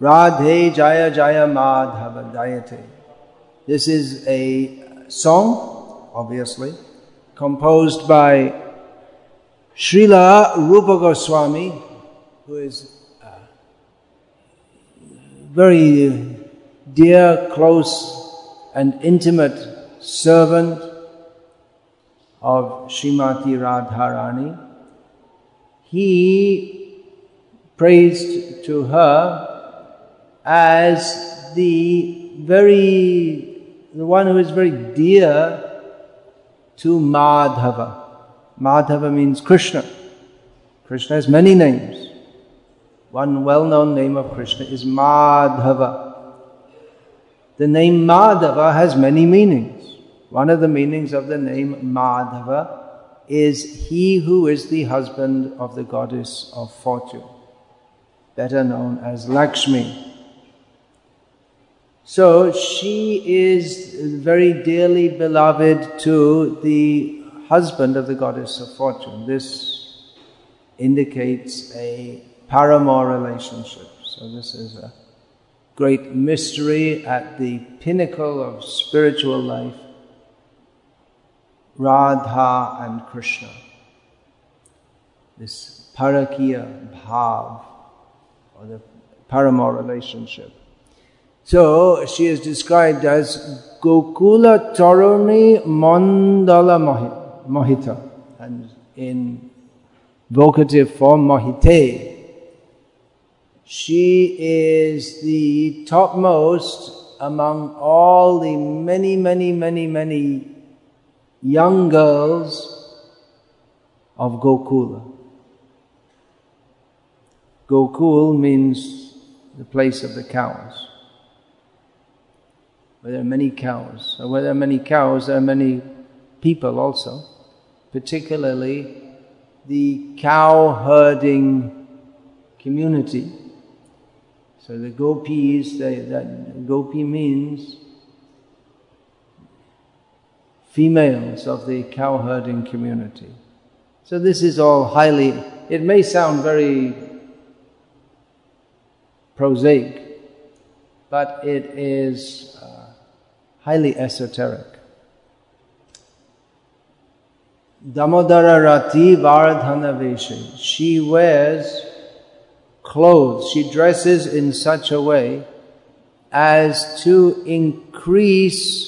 Radhe Jaya Jaya Madhava Jayate. This is a song, obviously, composed by Srila Rupa Goswami, who is a very dear, close and intimate servant of Srimati Radharani. He praised to her as the one who is very dear to Madhava. Madhava means Krishna. Krishna has many names. One well-known name of Krishna is Madhava. The name Madhava has many meanings. One of the meanings of the name Madhava is he who is the husband of the goddess of fortune, better known as Lakshmi. So she is very dearly beloved to the husband of the goddess of fortune. This indicates a paramour relationship. So this is a great mystery at the pinnacle of spiritual life. Radha and Krishna. This parakiya bhav, or the paramour relationship. So she is described as Gokula Taruni Mandala Mohita, and in vocative form Mohite. She is the topmost among all the many young girls of Gokula. Gokul means the place of the cows. Where there are many cows. So where there are many cows, there are many people also. Particularly the cow herding community. So the gopis, that gopi means females of the cow herding community. So this is all highly, it may sound very prosaic, but it is highly esoteric. Damodara Rati Vardhana Veshe. She wears clothes, she dresses in such a way as to increase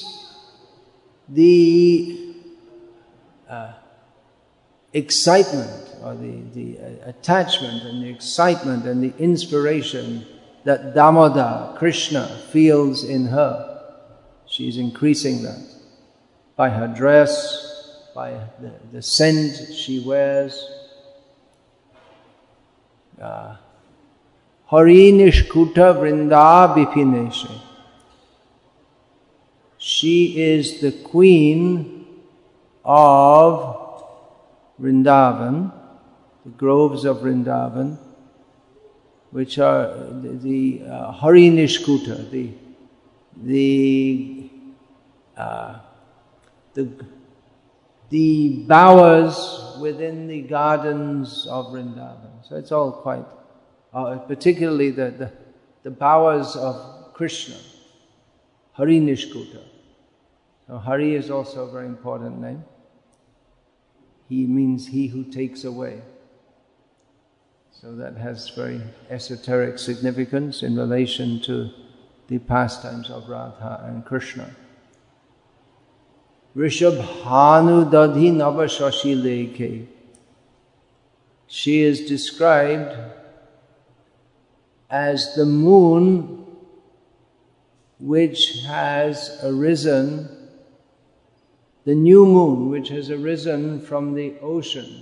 the excitement or the attachment and the excitement and the inspiration that Damodar, Krishna, feels in her. She's increasing that by her dress, by the scent she wears. Harinishkuta Vrinda Bipineshe. She is the queen of Vrindavan, the groves of Vrindavan, which are the Harinishkuta, the bowers within the gardens of Vrindavan. So it's all quite, particularly the bowers of Krishna, Harinishkuta. So Hari is also a very important name. He means he who takes away. So that has very esoteric significance in relation to the pastimes of Radha and Krishna. Rishabhanu Dadhi Navashashi Lekhe. She is described as the moon which has arisen, the new moon which has arisen from the ocean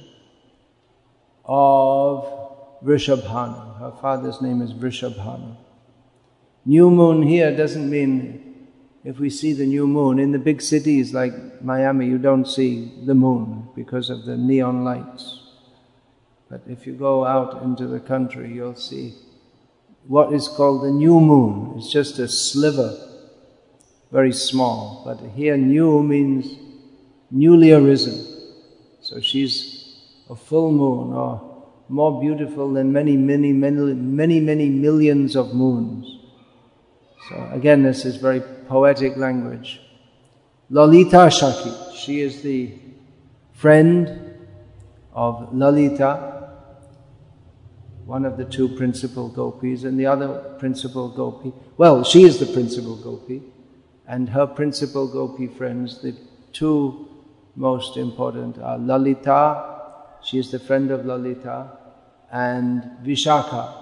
of Vrishabhanu. Her father's name is Vrishabhanu. New moon here doesn't mean if we see the new moon. In the big cities like Miami, you don't see the moon because of the neon lights. But if you go out into the country, you'll see what is called the new moon. It's just a sliver, very small. But here new means newly arisen. So she's a full moon, or more beautiful than many millions of moons. So again, this is very poetic language. Lalita Shaki, she is the friend of Lalita, one of the two principal gopis, and the other principal gopi, well, she is the principal gopi, and her principal gopi friends, the two most important are Lalita, she is the friend of Lalita, and Vishakha.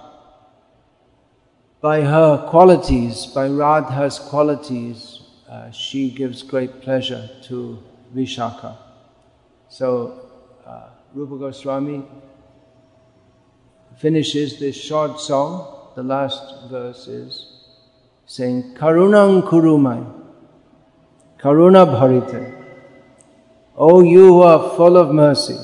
By her qualities, by Radha's qualities, she gives great pleasure to Vishakha. So Rupa Goswami finishes this short song, the last verse is saying, Karunam kurumai, Karuna bharite. O you who are full of mercy,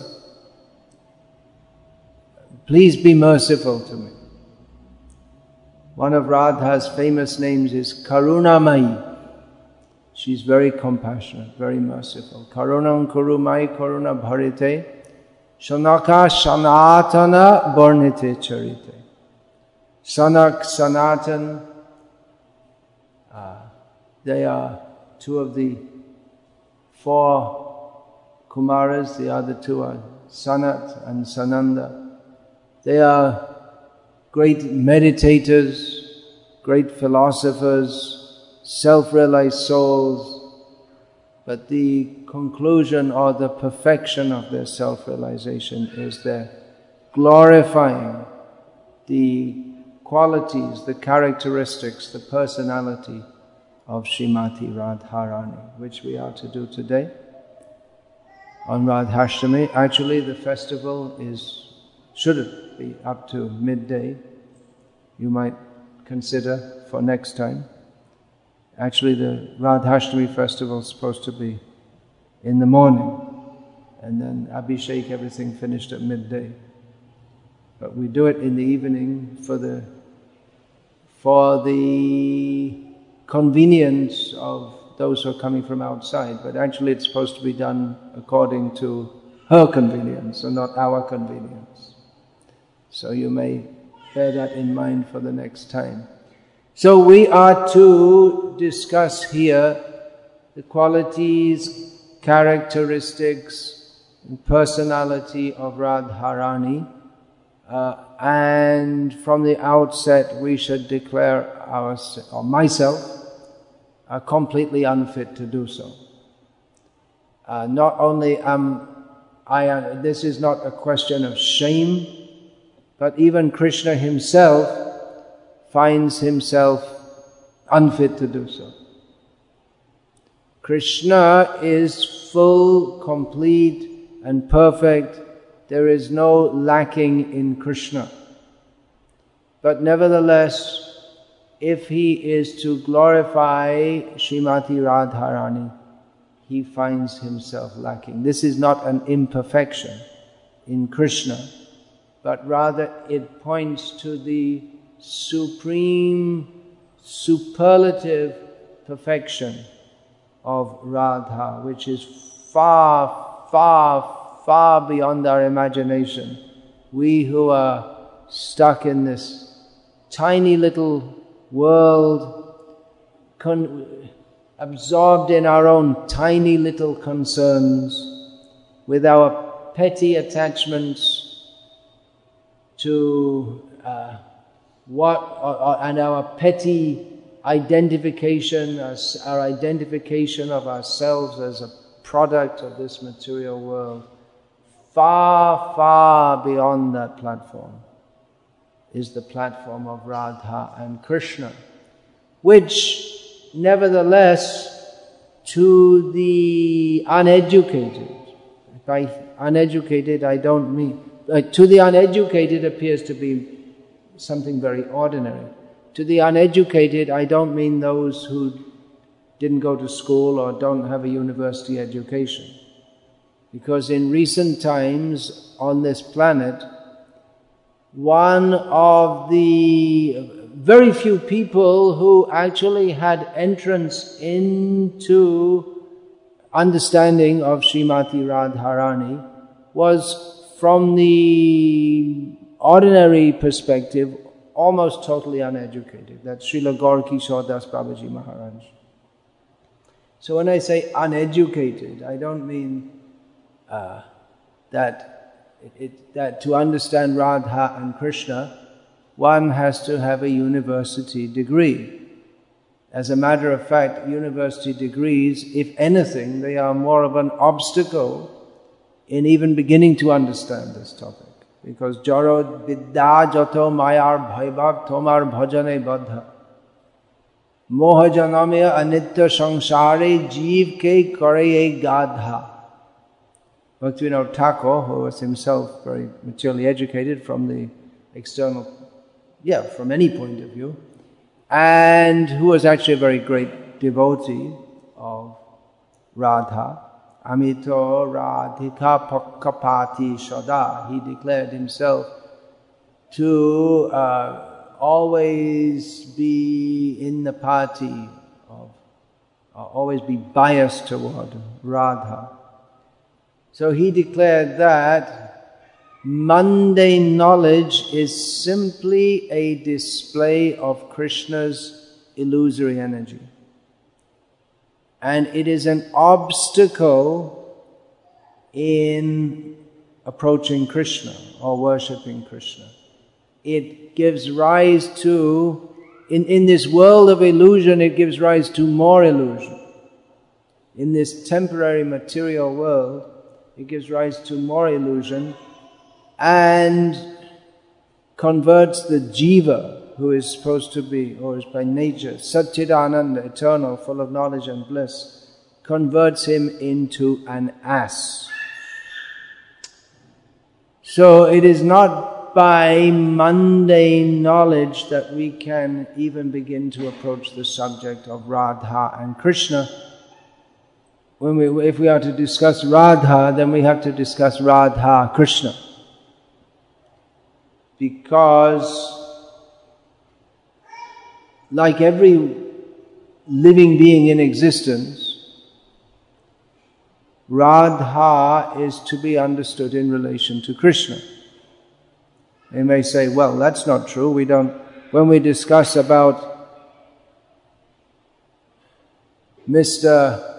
please be merciful to me. One of Radha's famous names is Karunamayi. She's very compassionate, very merciful. Karunam kurumai karuna bharite, Shanaka sanatana bornite charite. Sanak, Sanatan, they are two of the four Kumaras, the other two are Sanat and Sananda. They are great meditators, great philosophers, self-realized souls, but the conclusion or the perfection of their self-realization is their glorifying the qualities, the characteristics, the personality of Srimati Radharani, which we are to do today on Radhashtami. Actually, the festival should be up to midday. You might consider for next time. Actually, the Radhashtami festival is supposed to be in the morning, and then Abhishek, everything finished at midday. But we do it in the evening for the convenience of those who are coming from outside. But actually it's supposed to be done according to her convenience and not our convenience. So you may bear that in mind for the next time. So we are to discuss here the qualities, characteristics, and personality of Radharani. And from the outset we should declare myself completely unfit to do so. Not only this is not a question of shame, but even Krishna himself finds himself unfit to do so. Krishna is full, complete and perfect. There is no lacking in Krishna. But nevertheless, if he is to glorify Srimati Radharani, he finds himself lacking. This is not an imperfection in Krishna, but rather it points to the supreme, superlative perfection of Radha, which is far, far, far beyond our imagination. We who are stuck in this tiny little world, absorbed in our own tiny little concerns, with our petty attachments to and our petty identification, our identification of ourselves as a product of this material world. Far, far beyond that platform is the platform of Radha and Krishna, which nevertheless to the uneducated, by uneducated I don't mean, to the uneducated appears to be something very ordinary. To the uneducated I don't mean those who didn't go to school or don't have a university education. Because in recent times on this planet, one of the very few people who actually had entrance into understanding of Srimati Radharani was from the ordinary perspective, almost totally uneducated. That's Srila Gaur Kishore Das Babaji Maharaj. So when I say uneducated, I don't mean that to understand Radha and Krishna, one has to have a university degree. As a matter of fact, university degrees, if anything, they are more of an obstacle in even beginning to understand this topic. Because Jaro Vidya Jato Mayar Bhaibhav Tomar Bhajane Badha Moha Janamya Anitya Sangsare Jeev Ke Kare Gadha. Bhaktivinoda Thakur, who was himself very maturely educated from the external, from any point of view, and who was actually a very great devotee of Radha, Amito Radhika Pakkapati Shada. He declared himself to always be in the party of, always be biased toward Radha. So he declared that mundane knowledge is simply a display of Krishna's illusory energy. And it is an obstacle in approaching Krishna or worshipping Krishna. It gives rise to, in this world of illusion, it gives rise to more illusion. In this temporary material world, it gives rise to more illusion and converts the jiva, who is supposed to be, or is by nature, Satchidananda, eternal, full of knowledge and bliss, converts him into an ass. So it is not by mundane knowledge that we can even begin to approach the subject of Radha and Krishna. If we are to discuss Radha, then we have to discuss Radha Krishna. Because like every living being in existence, Radha is to be understood in relation to Krishna. They may say, well, that's not true. When we discuss about Mr.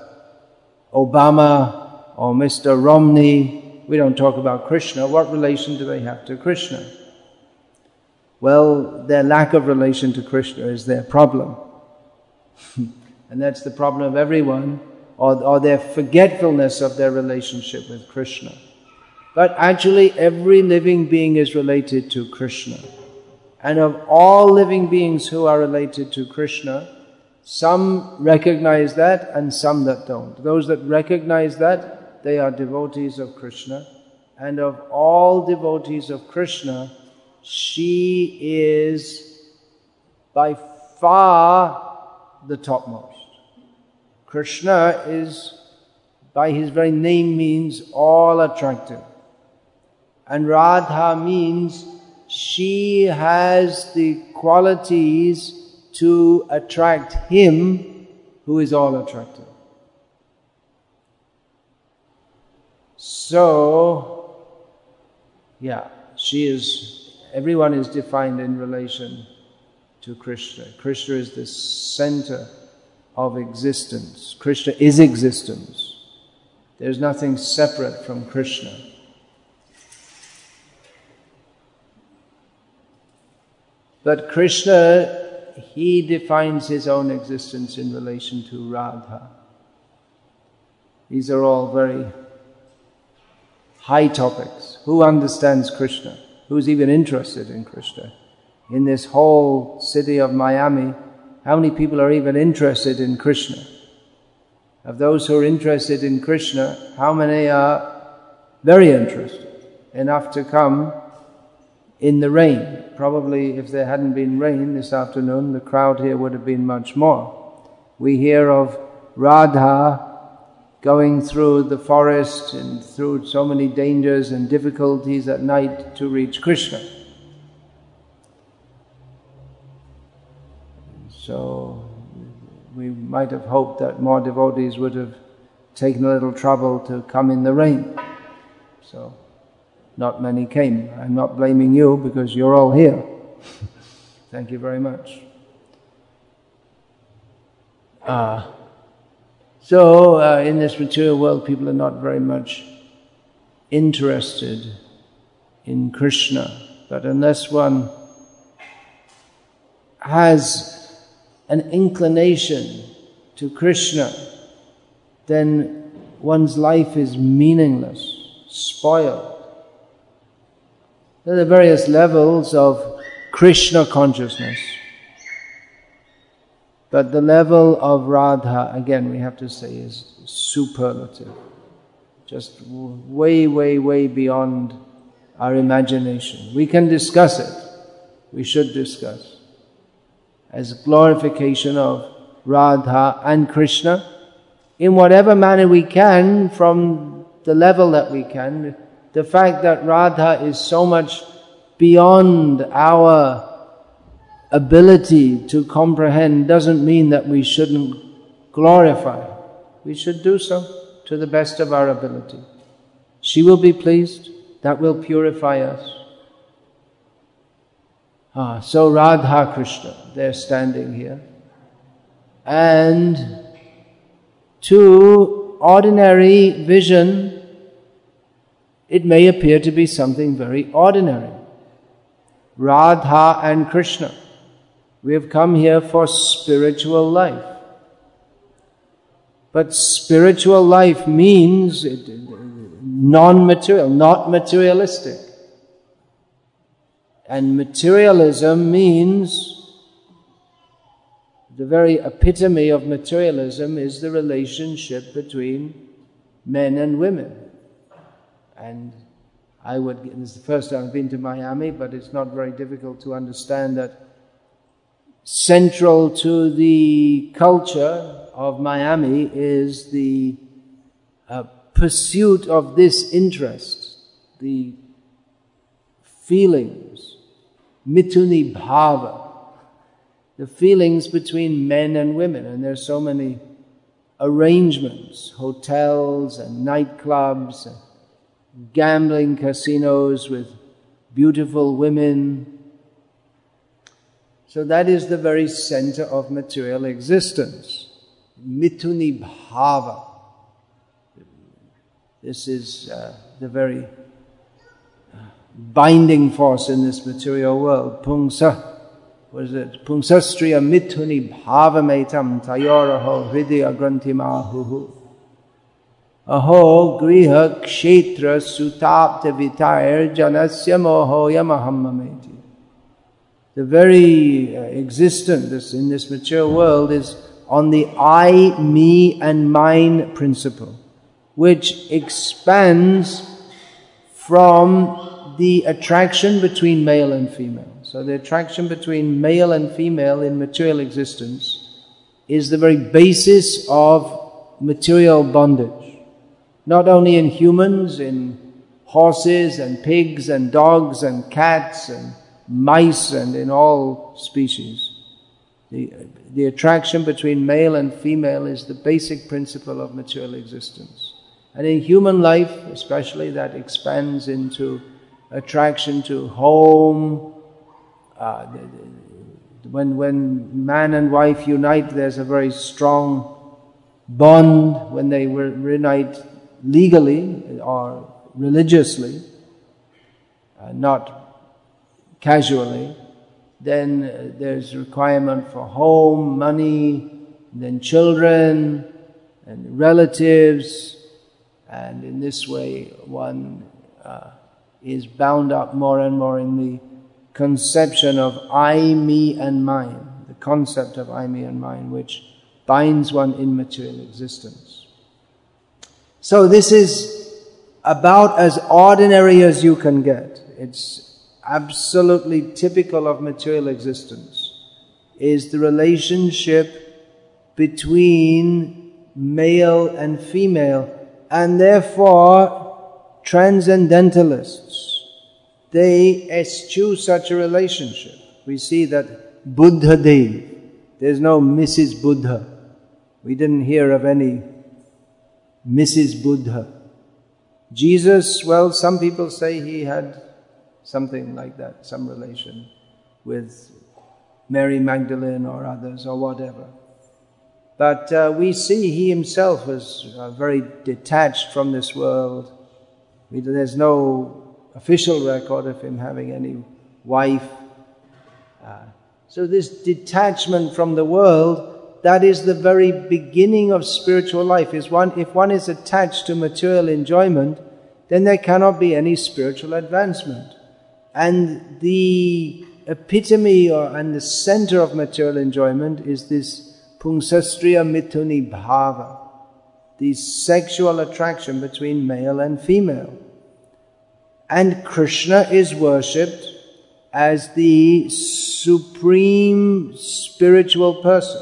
Obama or Mr. Romney, we don't talk about Krishna. What relation do they have to Krishna? Well, their lack of relation to Krishna is their problem. And that's the problem of everyone, or their forgetfulness of their relationship with Krishna. But actually, every living being is related to Krishna. And of all living beings who are related to Krishna, some recognize that and some that don't. Those that recognize that, they are devotees of Krishna. And of all devotees of Krishna, she is by far the topmost. Krishna is, by his very name, means all attractive. And Radha means she has the qualities to attract him who is all attractive. So, everyone is defined in relation to Krishna. Krishna is the center of existence. Krishna is existence. There's nothing separate from Krishna. But Krishna, he defines his own existence in relation to Radha. These are all very high topics. Who understands Krishna? Who's even interested in Krishna? In this whole city of Miami, how many people are even interested in Krishna? Of those who are interested in Krishna, how many are very interested enough to come in the rain? Probably if there hadn't been rain this afternoon, the crowd here would have been much more. We hear of Radha going through the forest and through so many dangers and difficulties at night to reach Krishna. So we might have hoped that more devotees would have taken a little trouble to come in the rain. So not many came. I'm not blaming you because you're all here. Thank you very much. So in this material world, people are not very much interested in Krishna. But unless one has an inclination to Krishna, then one's life is meaningless, spoiled. There are various levels of Krishna consciousness. But the level of Radha, again, we have to say, is superlative. Just way, way, way beyond our imagination. We can discuss it. We should discuss. As glorification of Radha and Krishna, in whatever manner we can, from the level that we can. The fact that Radha is so much beyond our ability to comprehend doesn't mean that we shouldn't glorify. We should do so to the best of our ability. She will be pleased. That will purify us. So Radha Krishna, they're standing here. And to ordinary vision, it may appear to be something very ordinary. Radha and Krishna. We have come here for spiritual life. But spiritual life means non-material, not materialistic. And materialism means, the very epitome of materialism is the relationship between men and women. And this is the first time I've been to Miami, but it's not very difficult to understand that central to the culture of Miami is the pursuit of this interest, the feelings, mituni bhava, the feelings between men and women. And there's so many arrangements, hotels and nightclubs, and gambling casinos with beautiful women. So that is the very center of material existence. Mituni bhava. This is the very binding force in this material world. Pungsa. What is it? Pungsastriya mituni bhavametam tayoraho hridaya grantimahuhu. Aho griha kshetra sutapta vitair janasya mohoya mahammameti. The very existence in this material world is on the I, me and mine principle, which expands from the attraction between male and female. So the attraction between male and female in material existence is the very basis of material bondage. Not only in humans, in horses and pigs and dogs and cats and mice and in all species. The attraction between male and female is the basic principle of material existence. And in human life, especially, that expands into attraction to home. When man and wife unite, there's a very strong bond. When they reunite legally or religiously, not casually, then there's requirement for home, money, then children and relatives, and in this way one is bound up more and more in the conception of I, me and mine, the concept of I, me and mine, which binds one in material existence. So this is about as ordinary as you can get. It's absolutely typical of material existence, is the relationship between male and female, and therefore transcendentalists, they eschew such a relationship. We see that Buddha Dev, there's no Mrs. Buddha. We didn't hear of any Mrs. Buddha. Jesus, well, some people say he had something like that, some relation with Mary Magdalene or others or whatever. But we see he himself was very detached from this world. There's no official record of him having any wife. So this detachment from the world, that is the very beginning of spiritual life. If one is attached to material enjoyment, then there cannot be any spiritual advancement. And the epitome and the center of material enjoyment is this Pungsastriya Mithuni Bhava, the sexual attraction between male and female. And Krishna is worshipped as the supreme spiritual person.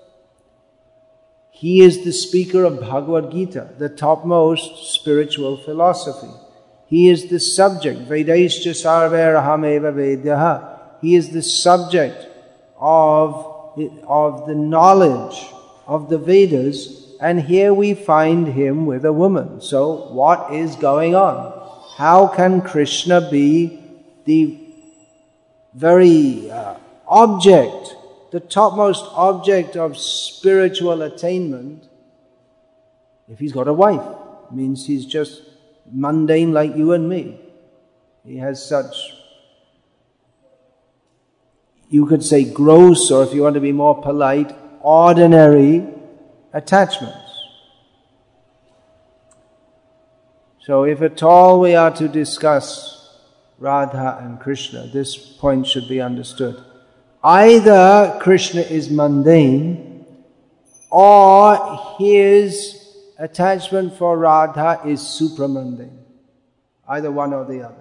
He is the speaker of Bhagavad Gita, the topmost spiritual philosophy. He is the subject, Vedaischa Sarverahameva Vedyaha. He is the subject of the knowledge of the Vedas, and here we find him with a woman. So what is going on? How can Krishna be the very object, the topmost object of spiritual attainment, if he's got a wife? It means he's just mundane like you and me. He has such, you could say gross, or if you want to be more polite, ordinary attachments. So if at all we are to discuss Radha and Krishna, this point should be understood. Either Krishna is mundane, or his attachment for Radha is supramundane. Either one or the other.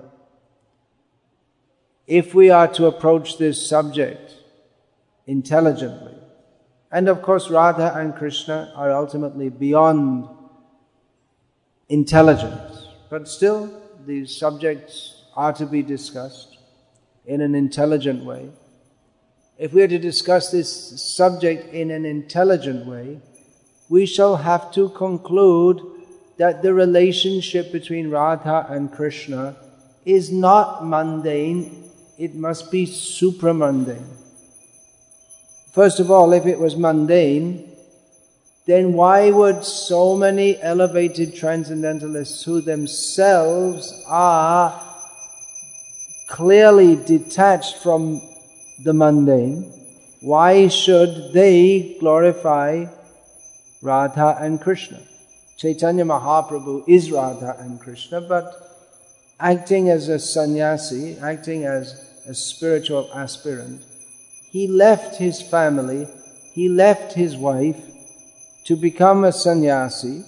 If we are to approach this subject intelligently, and of course Radha and Krishna are ultimately beyond intelligence, but still these subjects are to be discussed in an intelligent way. If we are to discuss this subject in an intelligent way, we shall have to conclude that the relationship between Radha and Krishna is not mundane, it must be supramundane. First of all, if it was mundane, then why would so many elevated transcendentalists who themselves are clearly detached from the mundane, why should they glorify Radha and Krishna? Chaitanya Mahaprabhu is Radha and Krishna, but acting as a sannyasi, acting as a spiritual aspirant, he left his family, he left his wife to become a sannyasi,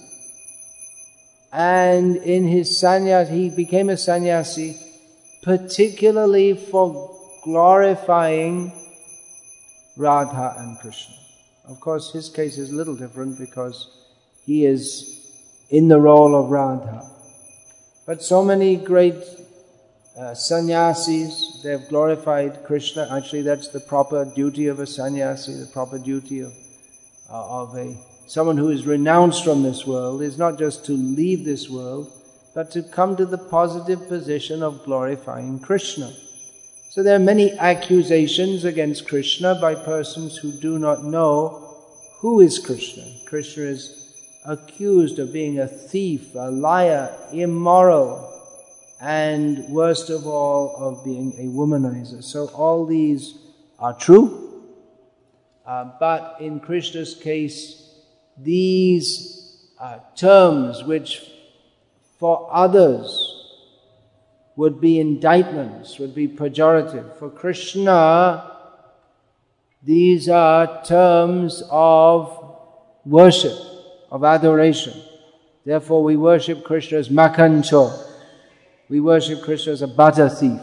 and in his sannyas, he became a sannyasi particularly for glorifying Radha and Krishna. Of course, his case is a little different because he is in the role of Radha. But so many great sannyasis, they have glorified Krishna. Actually, that's the proper duty of a sannyasi, the proper duty of someone who is renounced from this world is not just to leave this world, but to come to the positive position of glorifying Krishna. So there are many accusations against Krishna by persons who do not know who is Krishna. Krishna is accused of being a thief, a liar, immoral, and worst of all, of being a womanizer. So all these are true, but in Krishna's case, these terms which for others would be indictments, would be pejorative. For Krishna, these are terms of worship, of adoration. Therefore we worship Krishna as Makancho. We worship Krishna as a butter thief.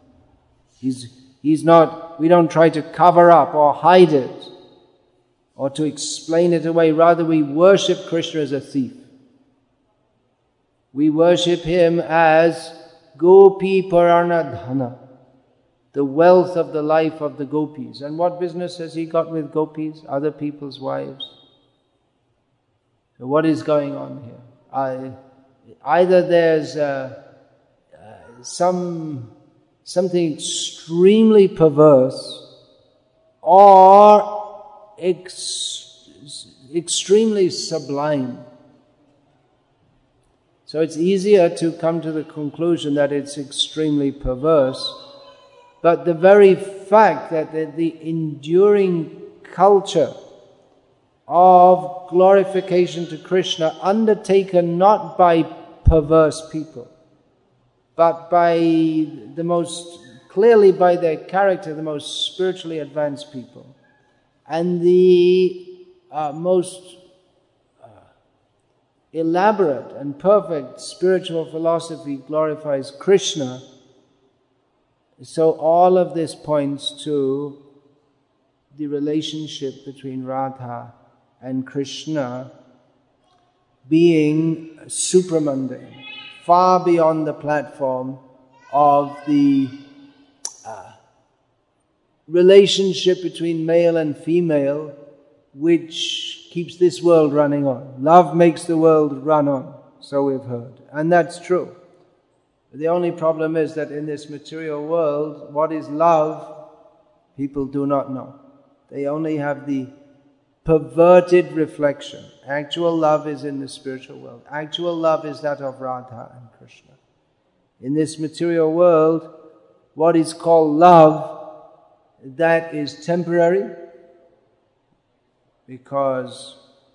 He's not, we don't try to cover up or hide it or to explain it away. Rather, we worship Krishna as a thief. We worship him as Gopi Paranadhana, the wealth of the life of the gopis. And what business has he got with gopis, other people's wives? So what is going on here? either there's something extremely perverse or extremely sublime. So it's easier to come to the conclusion that it's extremely perverse, but the very fact that the enduring culture of glorification to Krishna, undertaken not by perverse people, but by the most, clearly by their character, the most spiritually advanced people, and the most elaborate and perfect spiritual philosophy glorifies Krishna. So all of this points to the relationship between Radha and Krishna being supramundane, far beyond the platform of the relationship between male and female, which keeps this world running on. Love makes the world run on, so we've heard. And that's true. The only problem is that in this material world, what is love, people do not know. They only have the perverted reflection. Actual love is in the spiritual world. Actual love is that of Radha and Krishna. In this material world, what is called love, that is temporary, because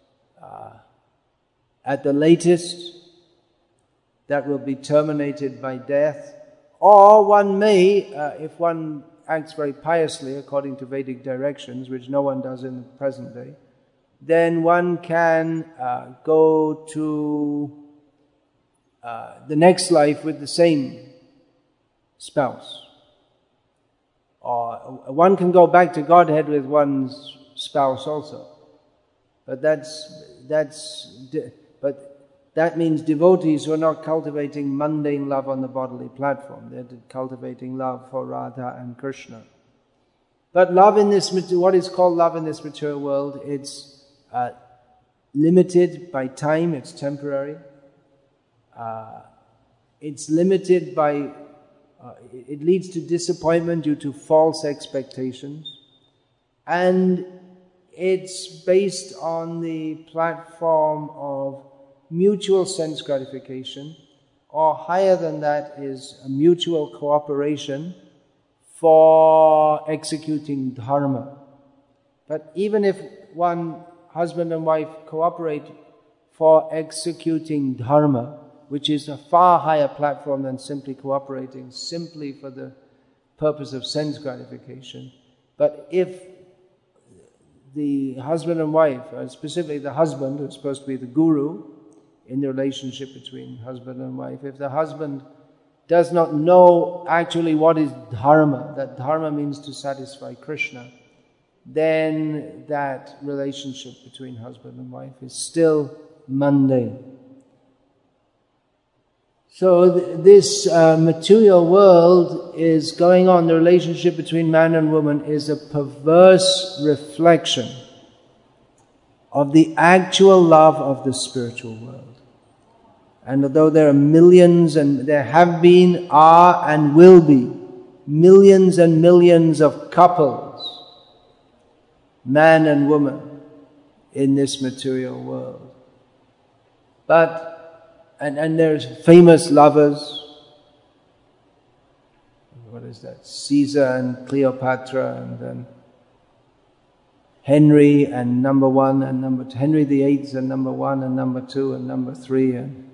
at the latest, that will be terminated by death. Or one may, if one acts very piously according to Vedic directions, which no one does in the present day, then one can go to the next life with the same spouse. Or one can go back to Godhead with one's spouse also. But that means devotees who are not cultivating mundane love on the bodily platform. They're cultivating love for Radha and Krishna. But love in this, what is called love in this material world, it's limited by time, it's temporary. It's limited by, it leads to disappointment due to false expectations. And it's based on the platform of mutual sense gratification, or higher than that is a mutual cooperation for executing dharma. But even if one husband and wife cooperate for executing dharma, which is a far higher platform than simply cooperating simply for the purpose of sense gratification, but if the husband and wife, specifically the husband, who's supposed to be the guru in the relationship between husband and wife, if the husband does not know actually what is dharma, that dharma means to satisfy Krishna, then that relationship between husband and wife is still mundane. So this material world is going on. The relationship between man and woman is a perverse reflection of the actual love of the spiritual world. And although there are millions, and there have been, are, and will be millions and millions of couples, man and woman, in this material world, but and there's famous lovers. What is that? Caesar and Cleopatra, and then Henry and number one and number two. Henry VIII and number one and number two and number three, and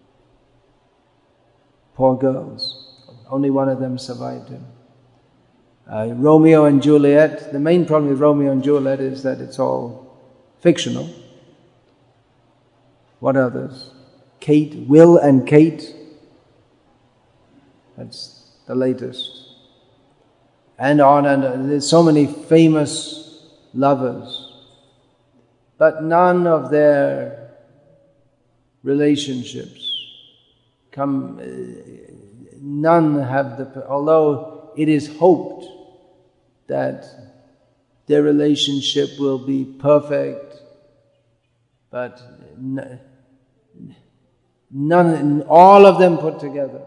poor girls. Only one of them survived him. Romeo and Juliet. The main problem with Romeo and Juliet is that it's all fictional. What others? Will and Kate. That's the latest. And on, and there's so many famous lovers. But none of their relationships none have although it is hoped that their relationship will be perfect, but all of them put together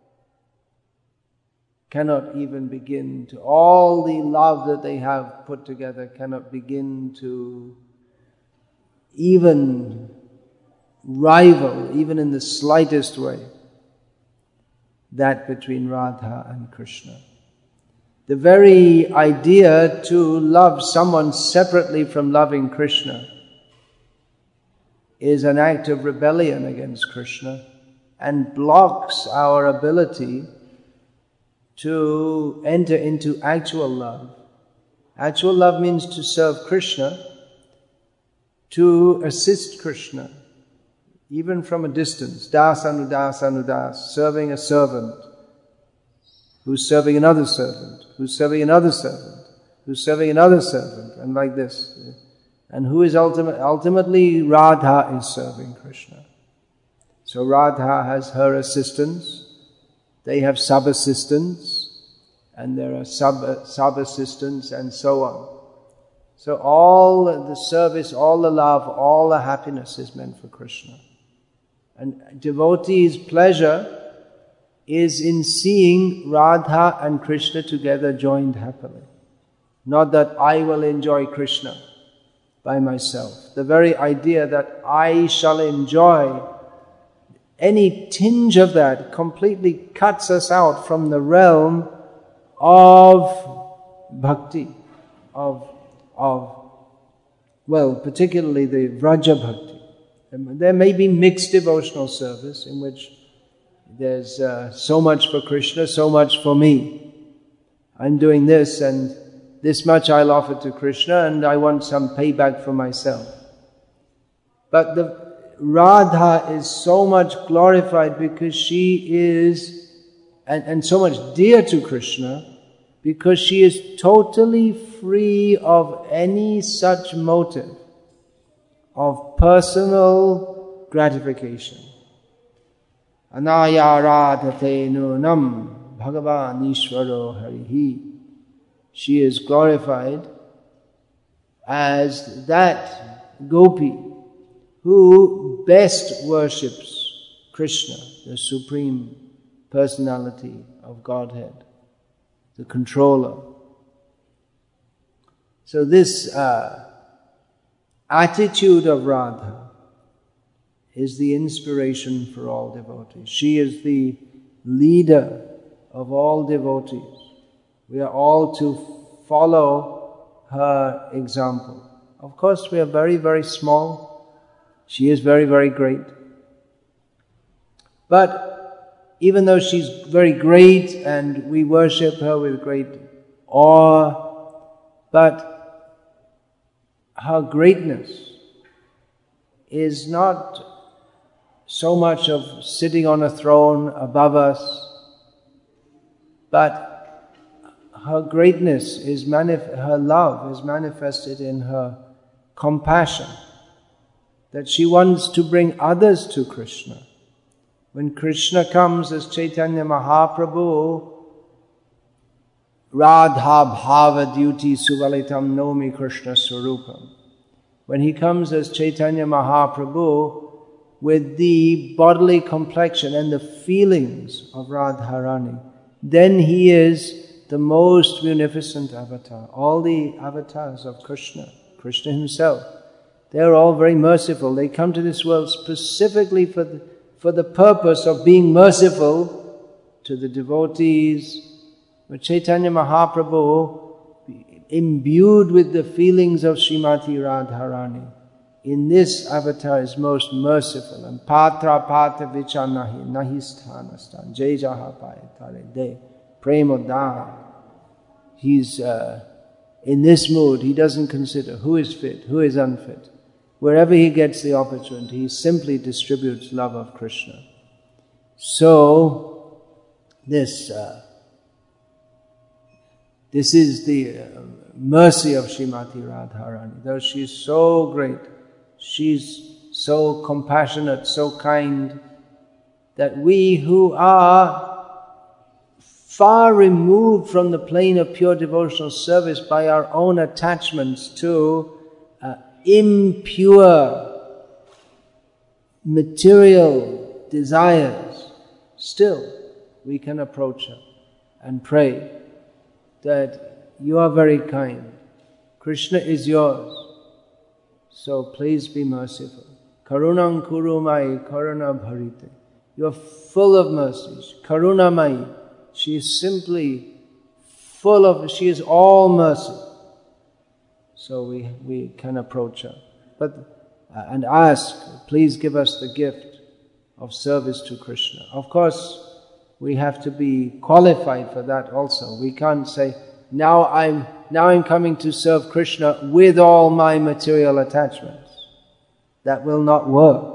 cannot even begin to, all the love that they have put together cannot begin to even rival, even in the slightest way, that between Radha and Krishna. The very idea to love someone separately from loving Krishna is an act of rebellion against Krishna and blocks our ability to enter into actual love. Actual love means to serve Krishna, to assist Krishna, even from a distance. Das anudas anudas, serving a servant, who's serving another servant, who's serving another servant, who's serving another servant, and like this. And who is ultimately Radha is serving Krishna. So Radha has her assistants, they have sub-assistants, and there are sub-assistants, and so on. So all the service, all the love, all the happiness is meant for Krishna. And devotees' pleasure is in seeing Radha and Krishna together joined happily. Not that I will enjoy Krishna by myself. The very idea that I shall enjoy, any tinge of that completely cuts us out from the realm of bhakti, particularly the Vraja bhakti. There may be mixed devotional service in which there's so much for Krishna, so much for me. I'm doing this and this much I'll offer to Krishna and I want some payback for myself. But the Radha is so much glorified because she is, and so much dear to Krishna, because she is totally free of any such motive of personal gratification. Anaya radhate nunam bhagavan ishvaro harihi. She is glorified as that gopi who best worships Krishna, the Supreme Personality of Godhead, the controller. So this attitude of Radha is the inspiration for all devotees. She is the leader of all devotees. We are all to follow her example. Of course, we are very, very small. She is very, very great. But even though she's very great and we worship her with great awe, but her greatness is not so much of sitting on a throne above us, but her greatness is her love is manifested in her compassion, that she wants to bring others to Krishna. When Krishna comes as Chaitanya Mahaprabhu, Radha Bhava Dyuti Suvalitam Nomi Krishna Swarupam. When he comes as Chaitanya Mahaprabhu with the bodily complexion and the feelings of Radharani, then he is the most munificent avatar. All the avatars of Krishna, Krishna himself, they're all very merciful. They come to this world specifically for the purpose of being merciful to the devotees. But Chaitanya Mahaprabhu, imbued with the feelings of Srimati Radharani, in this avatar is most merciful. And Patra Patra Vicha Nahi, Nahi Sthanastan, Jai Jaha Paye Tare De, Premodana. He's in this mood, he doesn't consider who is fit, who is unfit. Wherever he gets the opportunity, he simply distributes love of Krishna. So, this is the mercy of Srimati Radharani. Though she is so great, she's so compassionate, so kind, that we who are far removed from the plane of pure devotional service by our own attachments to impure material desires, still we can approach her and pray that you are very kind. Krishna is yours, so please be merciful. Karunam kurumai karuna bharite. You are full of mercies. Karunamai. She is simply she is all mercy. So we can approach her. And ask, please give us the gift of service to Krishna. Of course, we have to be qualified for that also. We can't say, now I'm coming to serve Krishna with all my material attachments. That will not work.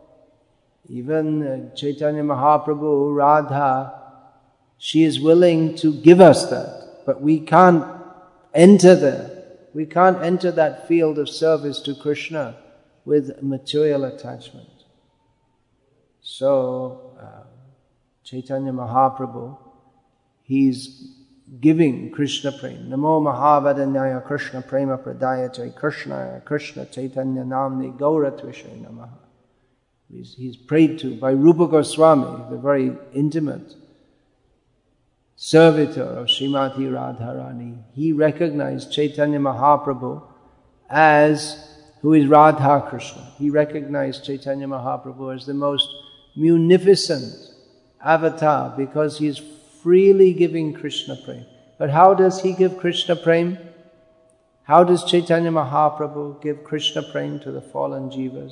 Even Chaitanya Mahaprabhu, Radha, she is willing to give us that, but we can't enter there. We can't enter that field of service to Krishna with material attachment. So, Chaitanya Mahaprabhu, he's giving Krishna prema. Namo Mahavadanyaya Krishna prema pradaya jai Krishna Chaitanya namni Gaura Tvishay Namaha. He's prayed to by Rupa Goswami, the very intimate servitor of Srimati Radharani. He recognized Chaitanya Mahaprabhu who is Radha Krishna. He recognized Chaitanya Mahaprabhu as the most munificent avatar because he is freely giving Krishna prema. But how does he give Krishna prema? How does Chaitanya Mahaprabhu give Krishna prema to the fallen jivas?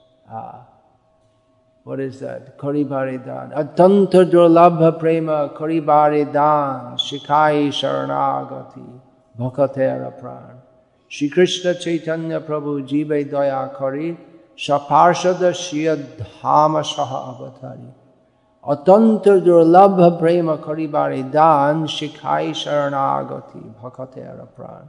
What is that? Karibaridan. Atanta durlabha prema karibaridan shikai sharanagati bhakatera pran. Shri Krishna Chaitanya Prabhu jive daya kari shaparshada shriya dhama shaha avatari. Atanta durlabha prema karibaridan shikai sharanagati bhakatera pran.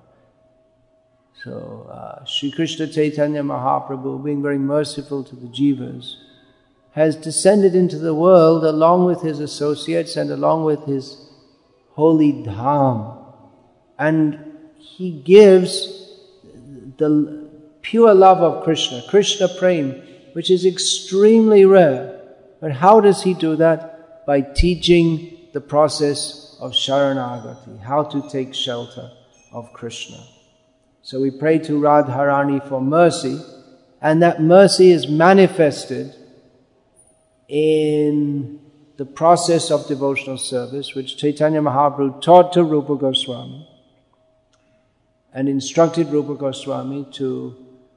So, Shri Krishna Chaitanya Mahaprabhu, being very merciful to the jivas, has descended into the world along with his associates and along with his holy dham. And he gives the pure love of Krishna, Krishna prema, which is extremely rare. But how does he do that? By teaching the process of Sharanagati, how to take shelter of Krishna. So we pray to Radharani for mercy, and that mercy is manifested in the process of devotional service, which Chaitanya Mahaprabhu taught to Rupa Goswami and instructed Rupa Goswami to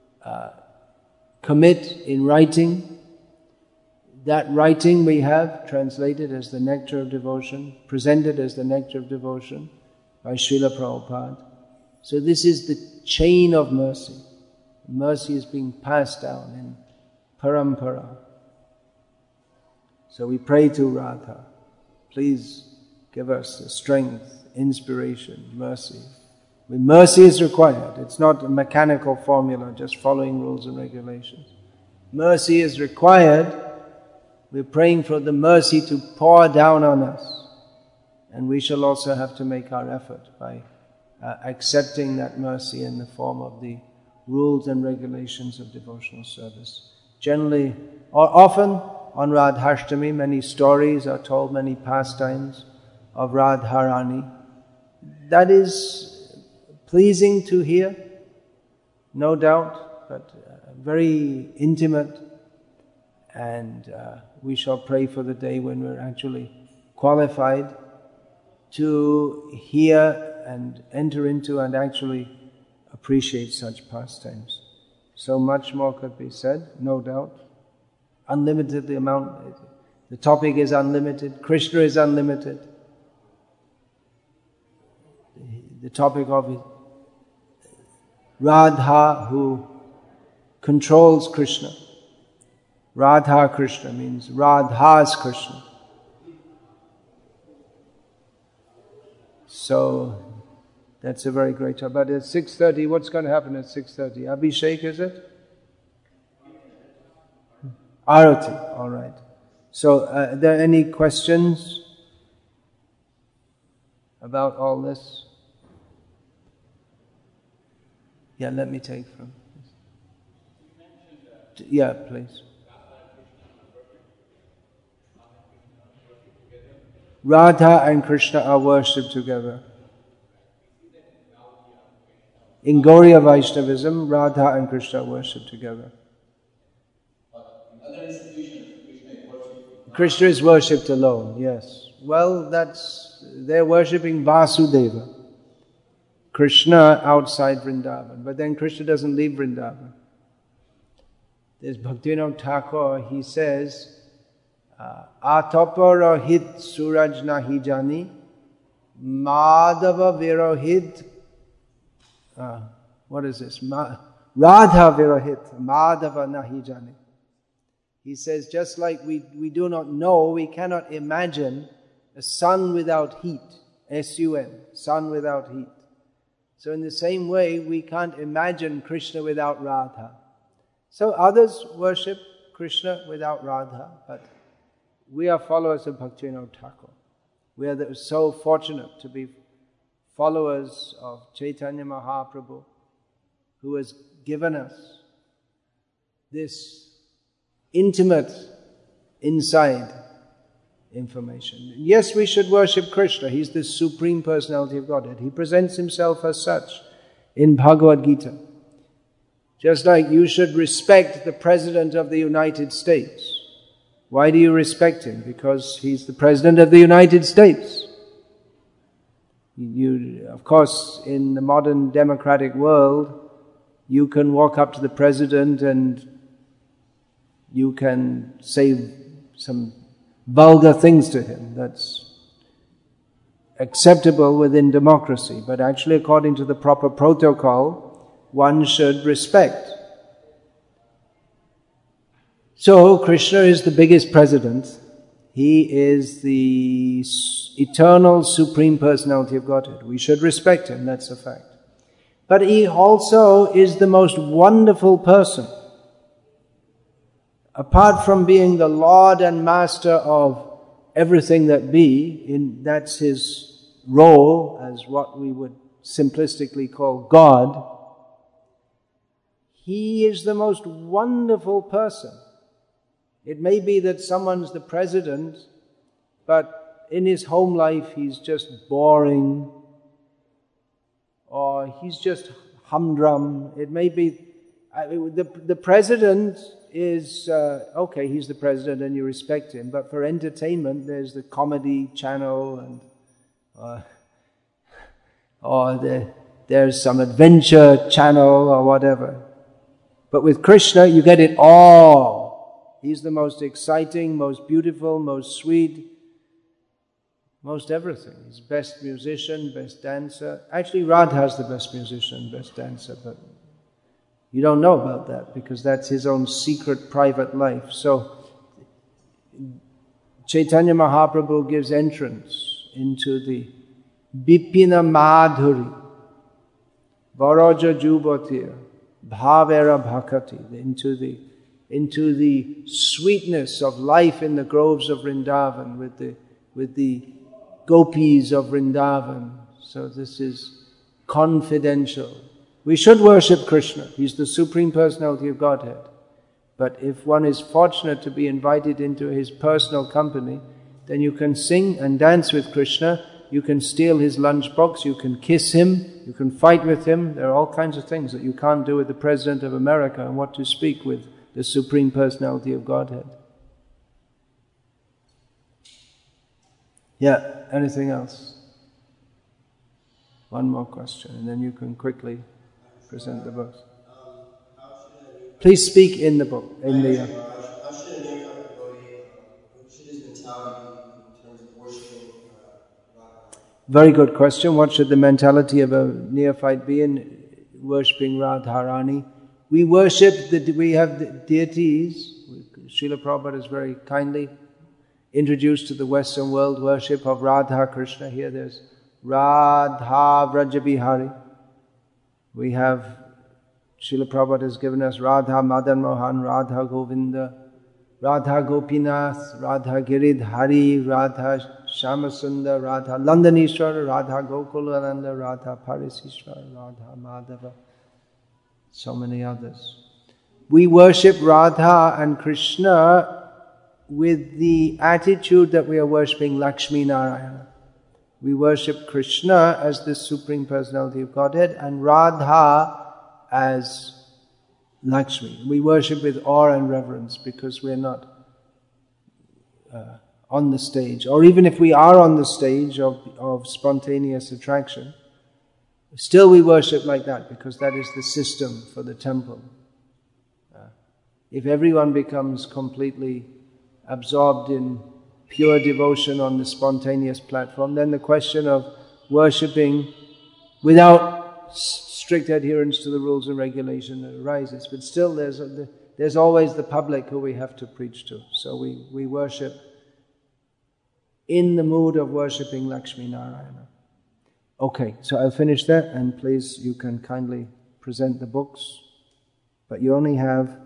commit in writing. That writing we have translated as the Nectar of Devotion, presented as the Nectar of Devotion by Srila Prabhupada. So this is the chain of mercy. Mercy is being passed down in parampara. So we pray to Radha, please give us the strength, inspiration, mercy. Mercy is required. It's not a mechanical formula, just following rules and regulations. Mercy is required. We're praying for the mercy to pour down on us. And we shall also have to make our effort by accepting that mercy in the form of the rules and regulations of devotional service. Generally, or often, on Radhashtami, many stories are told, many pastimes of Radharani. That is pleasing to hear, no doubt, but very intimate. And we shall pray for the day when we're actually qualified to hear and enter into and actually appreciate such pastimes. So much more could be said, no doubt. Unlimited the amount, the topic is unlimited, Krishna is unlimited. The topic of Radha, who controls Krishna. Radha Krishna means Radha's Krishna. So that's a very great topic. But at 6:30, what's going to happen at 6:30? Abhishek, is it? Arati, all right. So, are there any questions about all this? Yeah, let me take from. Yeah, please. Radha and Krishna are worshipped together. In Gauriya Vaishnavism, Radha and Krishna are worshipped together. Krishna is worshipped alone, yes. Well, they're worshipping Vasudeva, Krishna outside Vrindavan. But then Krishna doesn't leave Vrindavan. There's Bhaktivinoda Thakur, he says, Ataparohit suraj nahi jani, Madhava virohit, what is this? Radha virohit, Madhava nahi jani. He says, just like we do not know, we cannot imagine a sun without heat, S-U-N, sun without heat. So in the same way, we can't imagine Krishna without Radha. So others worship Krishna without Radha, but we are followers of Bhaktivinoda Thakur. We are so fortunate to be followers of Chaitanya Mahaprabhu, who has given us this intimate, inside information. Yes, we should worship Krishna. He's the Supreme Personality of Godhead. He presents himself as such in Bhagavad Gita. Just like you should respect the President of the United States. Why do you respect him? Because he's the President of the United States. Of course, in the modern democratic world, you can walk up to the President and you can say some vulgar things to him. That's acceptable within democracy. But actually, according to the proper protocol, one should respect. So, Krishna is the biggest president. He is the eternal Supreme Personality of Godhead. We should respect him, that's a fact. But he also is the most wonderful person. Apart from being the Lord and Master of everything that be, that's his role as what we would simplistically call God, he is the most wonderful person. It may be that someone's the president, but in his home life he's just boring, or he's just humdrum. It may be, the president is, okay, he's the president and you respect him, but for entertainment there's the comedy channel and there's some adventure channel or whatever. But with Krishna you get it all. He's the most exciting, most beautiful, most sweet, most everything. He's best musician, best dancer. Actually, Radha's the best musician, best dancer, but you don't know about that because that's his own secret private life. So Chaitanya Mahaprabhu gives entrance into the Bipina Madhuri, Varaja Jubatir, Bhavera Bhakati, into the sweetness of life in the groves of Vrindavan with the gopis of Vrindavan. So this is confidential. We should worship Krishna. He's the Supreme Personality of Godhead. But if one is fortunate to be invited into his personal company, then you can sing and dance with Krishna, you can steal his lunchbox, you can kiss him, you can fight with him. There are all kinds of things that you can't do with the President of America, and what to speak with the Supreme Personality of Godhead. Yeah, anything else? One more question, and then you can quickly present the books. Please speak in the book. How should a neophyte devotee, what should his mentality in terms of worshiping Radha? Very good question. What should the mentality of a neophyte be in worshipping Radharani? We have the deities. Srila Prabhupada has very kindly introduced to the Western world worship of Radha Krishna. Here there's Radha Vrajabihari. We have, Srila Prabhupada has given us Radha Madan Mohan, Radha Govinda, Radha Gopinath, Radha Giridhari, Radha Shamasundar, Radha Landanishwara, Radha Gokulananda, Radha Parisishwara, Radha Madhava, so many others. We worship Radha and Krishna with the attitude that we are worshipping Lakshmi Narayana. We worship Krishna as the Supreme Personality of Godhead and Radha as Lakshmi. We worship with awe and reverence because we're not on the stage. Or even if we are on the stage of spontaneous attraction, still we worship like that because that is the system for the temple. If everyone becomes completely absorbed in pure devotion on the spontaneous platform, then the question of worshipping without strict adherence to the rules and regulation arises. But still there's always the public who we have to preach to. So we worship in the mood of worshipping Lakshmi Narayana. Okay, so I'll finish that, and please, you can kindly present the books, but you only have